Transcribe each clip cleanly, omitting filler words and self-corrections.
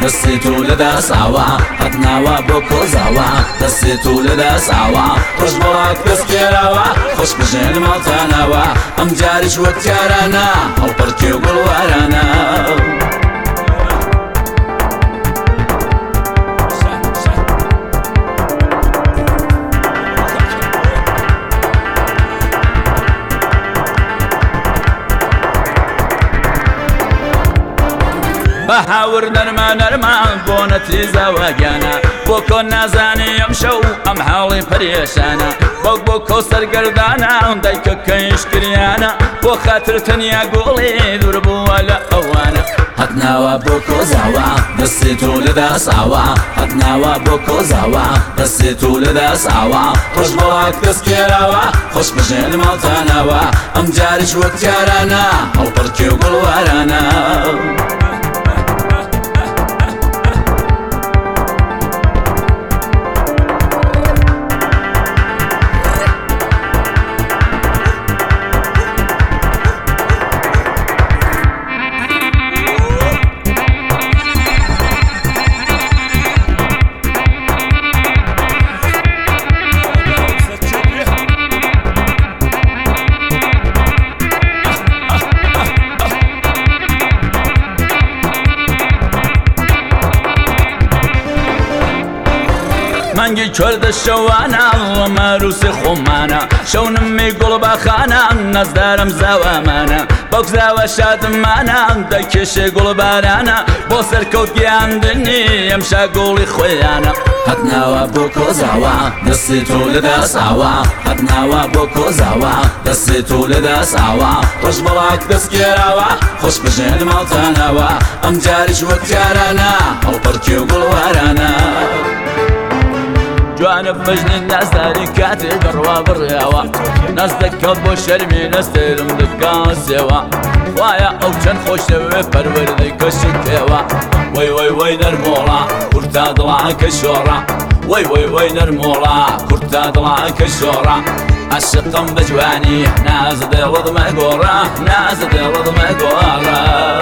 دەستی تو لەدا ساوە هەتناوە بۆ کۆزاوە دەستی تو لەدا ساوە ڕۆژ بەڵات دەستکێراوە خۆش بژێن ماڵتاناوە ئەم جاریش وەک جارانە هەڵپەرکی و گوڵوارانە بەهاور نەرمە نەرمان بۆ نەتیزەوە گیانە بۆ کۆ نازانی ئەم شەو ئەم حاڵی پەرێشانە بەک بۆ کۆ سەرگەردانە دایکە کەیشکریانە بۆ خاتر تەنیا گوڵی دوور بووە لە ئەوانە هەتناوە بۆ کۆزاوە دەستی تو لەدا ساوە هەتناوە بۆ کۆزاوە دەستی تو لەدا ساوە ڕۆژ بەڵات دەستکێراوە خۆش بژێن ماڵتاناوە ئەم جاریش وەک جارانە هەڵپەرکی و گوڵوارانە مانگی چۆردە شەوانە وەمە ڕووسی خۆمانە شەونمی گوڵ باخانە نەزدارم زاوامانە بەگزاوە شادمانە دەکێشێ گوڵ بارانە بۆ سەرکەوت گیاندنی ئەمشا گوڵی خۆیانە هەتناوە بۆ کۆزاوە دەستی تو لەدا ساوە هەتناوە بۆ کۆزاوە دەستی تو لەدا ساوە ڕۆژ بەڵات دەستکێراوە خۆش بژێن ماڵتاناوە ئەم جاریش وەک جارانە هەڵپەرکی و گوڵوارانە جوانە بەژنی نازداری کاتێ بڕوا بڕیاوە ناز دەکەوت بۆ شەرمی نەستێرم دکاسێوە وایە ئەو چەند خۆشەوێ پەروەردەی کەشی پێوە وەی وەی وەی نەرمۆڵە کورتا دڵاکە شۆڕە وەی وەی وەی نەرمۆڵە کورتا دڵاکە شۆڕە عاشقم بە جوانی نازە دڵت مەگۆڕە نازە دڵت مەگۆڕە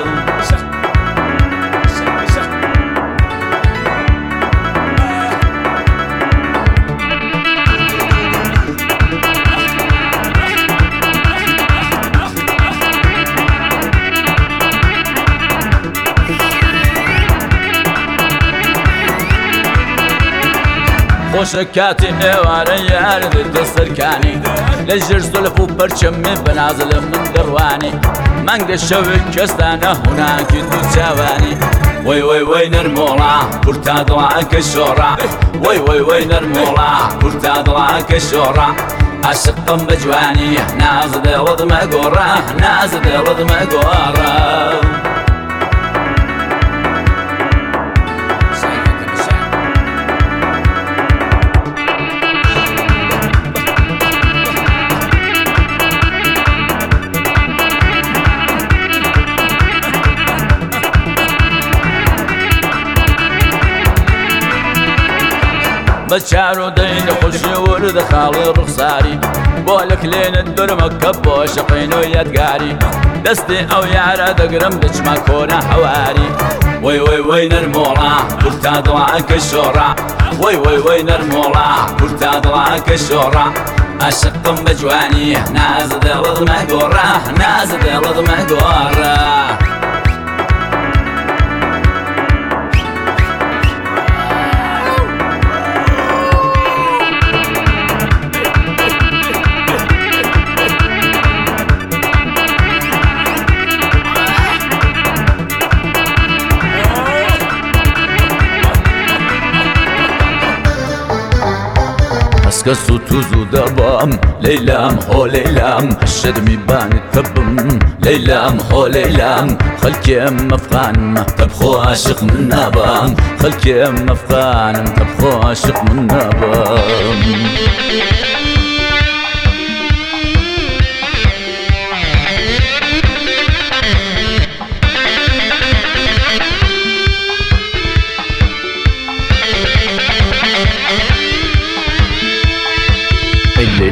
خۆشە کاتی ئێوارە یاردتە سەرکانی لە ژێر زولف و پەرچەمی بەنازلە من دەڕوانی مانگە شەوێک کەستانە هوناکی دوو چاوانی وەی وەی وەی نەرمۆڵە کورتا دڵاکە شۆڕە وەی وەی وەی نەرمۆڵە کورتا دڵاکە شۆڕە عاشقم بە جوانی نازە دڵت مەگۆڕە نازە دڵت مەگۆڕە بە چار و دەی نەخۆشی وردە خاڵی ڕوخساری بۆ لە کلێنت برمە کە بۆ شەقین و یادگاری دەستی ئەو یارە دەگرم دچمە کۆنە هەواری وەی وەی وەی نەرمۆڵە کورتا دڵاکە شۆڕە وەی وەی وەی نەرمۆڵە کورتا دڵاکە شۆڕە عاشقم بە جوانی نازە دڵت مەگۆڕە نازە دڵت مەگۆڕە کەس و توز و دەبام لەیلام هۆ لەیلام شەرمی بانت کەبم لەیلام هۆ لەیلام خەلکێم مەفغانم تەبخۆ عاشق من نابام خەلکێم مەفغانم تەبخۆ عاشق من نابام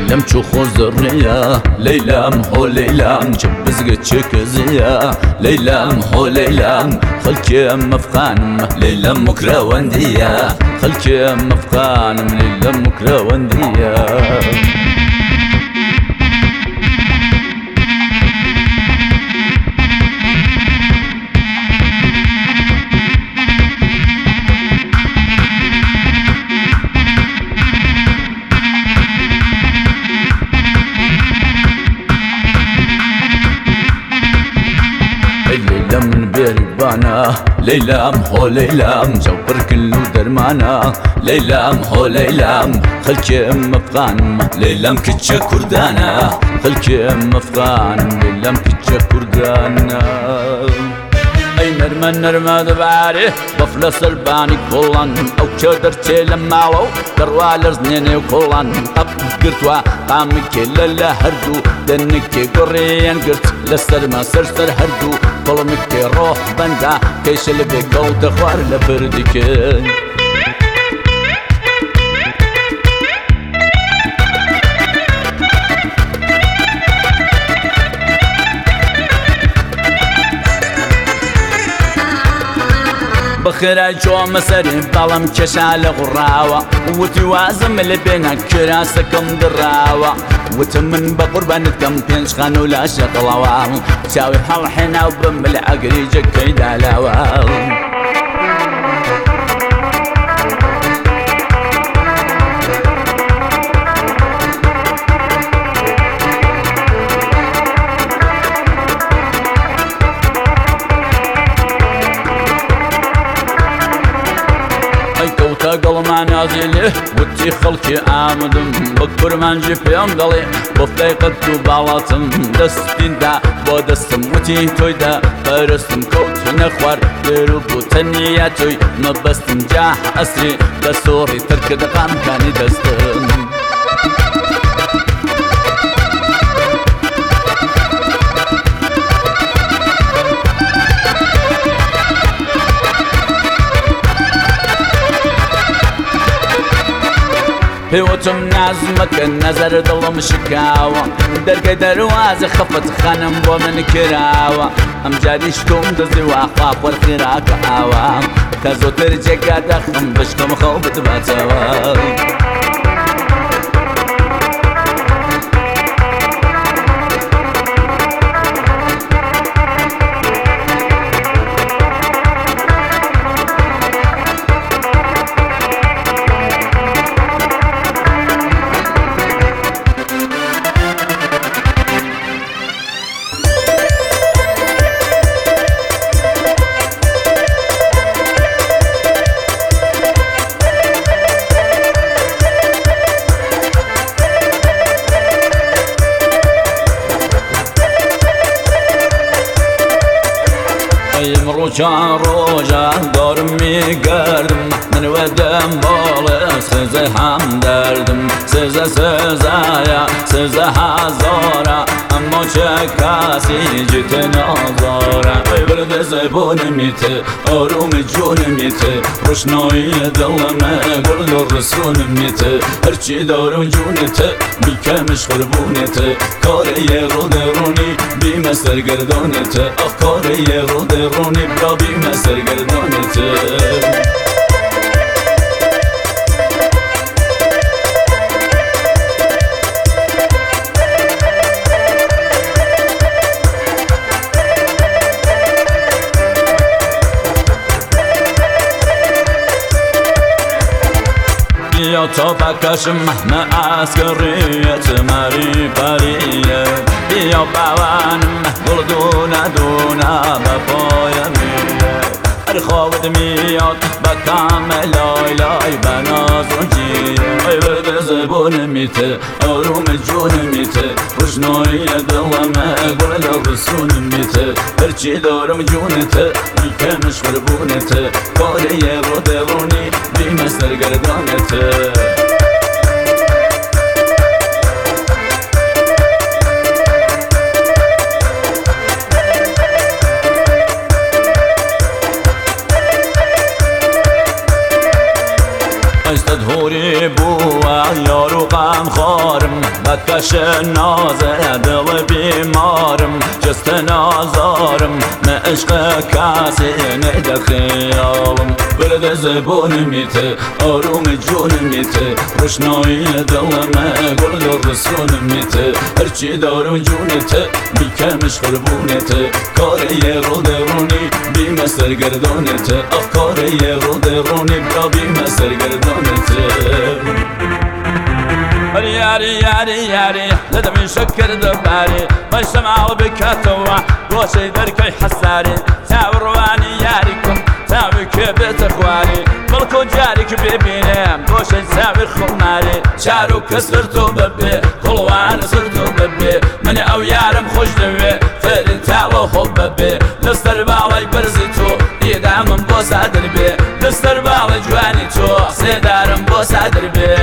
ليلم شو خزرية ليلم هو ليلم جبزق تشكزية ليلم هو ليلم خلكي مفقانم ليلم مكراوندية خلكي مفقانم ليلم مكراوندية من بيربانا ليلام هو ليلام جبر كله درمانا ليلام هو ليلام خلكي مفغانم ليلام كتشا كردانا خلكي مفغانم ليلام كتشا كردانا اي نرمى دباري بفلس الباني كولان او تشدر تشيلم مالو دروالرز نيني كولان اب قرتوا قامك للا هردو دنك قريان قرت لسر ما سرسر هردو قلمك روح بندا كيش اللي بيقو تخوار لبردك بخير جو مسري بلم كشال غراوة وتوازم اللي بينك كراسكم دراوة وتمن بقربانتكم تنشخن ولا شغلوا تساوي حلحنا وبمل عقري جكي دلاوة قل ما نازله وتي خلكي آمدم بكبر من جفيم دلي بفتي قدو بالاتم دستين دا بودستم وتي تويدا فرستم كوت نخوار يروبو تنيا توي مبستم جاح أسري بسوري ترك دقام كاني دستم هوتم نازمك النظر ظلم شكاوة درق درواز خفت خانم ومن كراوة ام جاريشكم دزي واخاف والخراك آوة كازو ترجع دخم بشكم خوبت باتوا روجا دارم میگردم من ودم بالا سزه هم دردم سزه هزاره اما چه کسی جت نازاره برد زبون میته آروم جون میته روشنایی دلمه گل رسون میته هرچی دارم جونته بیکمش قربونته کاری رو درونی بیم سرگردانته کاری رو درونی بیا بیم سرگردانته بیا تا بکشم مه عسکریت مری پریه بیا بوانم گل دونه بپایم میره هر خوابت میاد بکم لای بناز و جیره ای برد زبون میته آروم جون میته روشنایی دلمه گل رسون میته هرچی دارم جونته میکمش قربونته کاری رو درونی بیم سرگردانته استدهوري بۆچی بووە یاروغام خۆرم بەکەش نازە دڵ بیمارم جستە نازارم مە عشقە کاسێ نەدەخیاڵم بردە زەبۆنمیتە ئارومی جۆنمیتە ڕشنایی دڵمە گوڵ لە ڕسۆنمیتە هەرچی دارم جونتە بیکەمش خربونتە کارەیە ڕۆدەڕۆنی بیمە سەرگەردانتە ئەف کارەیە ڕۆدەڕۆنی برا بیمە سەرگەردانتە یاری یاری یاری لەدەمی شەکر دەباری بەشەماڵ بکاتەوە بۆچەی دەرکەی حەساری چاوەڕوانی یاری کەم چاوی کێ بێتە خواری بەڵکۆ جارێکی ببینێم بۆشەی چاوی خۆماری چار و کەس سەر تۆ ببێ هەڵوانە سەر تۆ ببێ منە ئەو یارم خۆش دەوێ فێری تاوە خۆ ببێ لەسەر باڵی بەرزی تۆ ئێدامم بۆ سادر بێ لەسەر باڵی جوانی تۆ سێدارم بۆ سادر بێ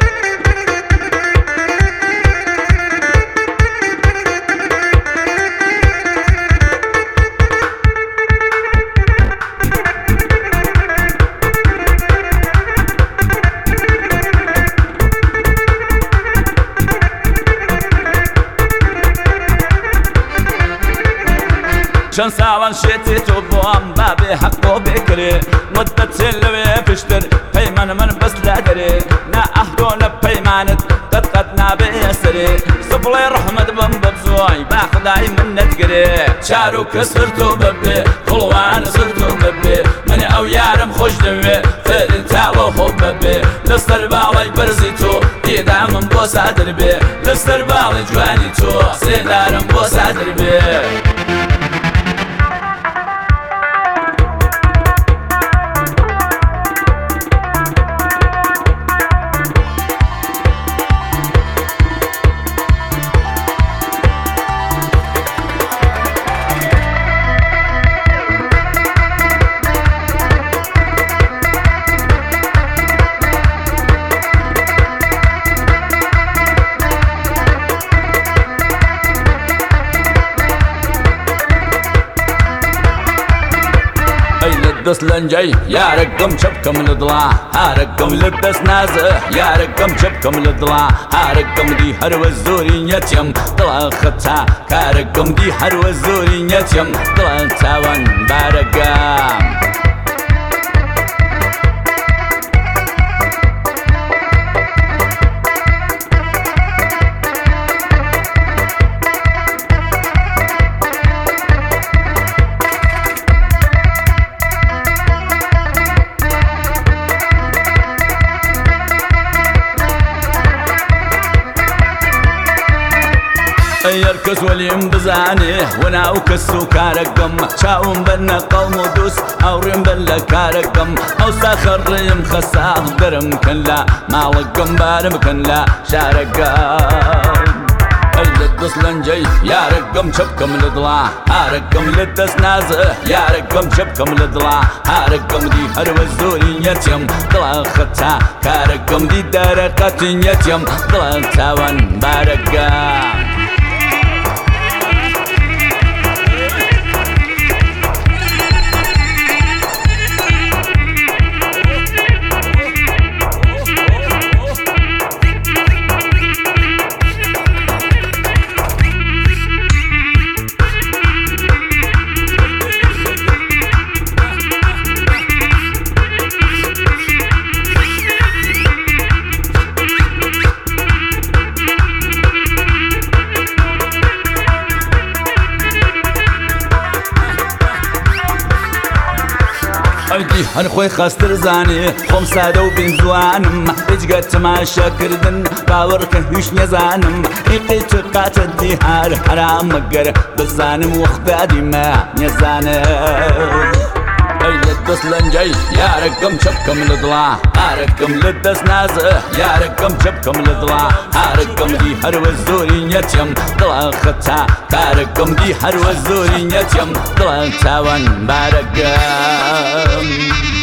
چەند ساڵان شێتی تۆ بۆم بابێ حەق بۆ بێکرێ مدەتێن لەوێ پشتر پەیمان من بەس لا دەرێ نا ئەهدۆ لە پەیمانت قەت نابێ سەرێ سبڵێ ڕەحمەت بم بەبزۆی با خدای من نەتگرێ چار و کەس سەر تۆ ببێ هەڵوانە سەر تۆ ببێ منە ئەو یارم خۆش دەوێ فێری تاوە خۆ ببێ لەسەر باڵی بەرزی تۆ ئێدامم بۆ سادر بێ لەسەر باڵی جوانی تۆ سێدارم بۆ سادر بێ دەست لەنجەی یارەکەم چەپکەم لە دڵا هارەکەم لە دەست نازە یارەکەم چەپکەم لە دڵا هارەکەم دی هەروە زۆری نەچەم دڵە خەتا کارەکەم دی هەروە زۆری نەچەم دڵە چاوان بارەکەم هەر کەس وەلیم بزانێ وەناو کەس و کارەکەم چاوم بەنە قەڵم و دووس ئەوڕێم بن لە کارەکەم ئەوسا خەڕێم خەساغ دەرم کەن لە ماڵەکەم بارم کەن لە شارەکەم ئەی لە دەست لەنجەی یارەکەم چەپکەم لە دڵا هارەکەم لە دەست نازە یارەکەم چەپکەم لە دڵا هارەکەم دی هەروە زۆری نەچەم دڵە خەتا کارەکەم دی دەرەقەتی نەچەم دڵە چاوان بارەکەم ئەیدی هەر خۆی خەستر زانێ خۆم سادە و بینزوانم هیچگە تەماشاکردن باوەڕکە هیچ نەزانم ئیقی چقاتە دی هەر حرامەگەر بزانم وەختا دیمە نەزانم ئەی لە دەست لەنجەی یارەکەم چەپکەم لە دڵا هارەکەم لە دەست نازە یارەکەم چەپکەم لە دڵا هارەکەم دی هەروە زۆری نەچەم دڵە خەتا کارەکەم دی هەروە زۆری نەچەم دڵە چاوان بارەکەم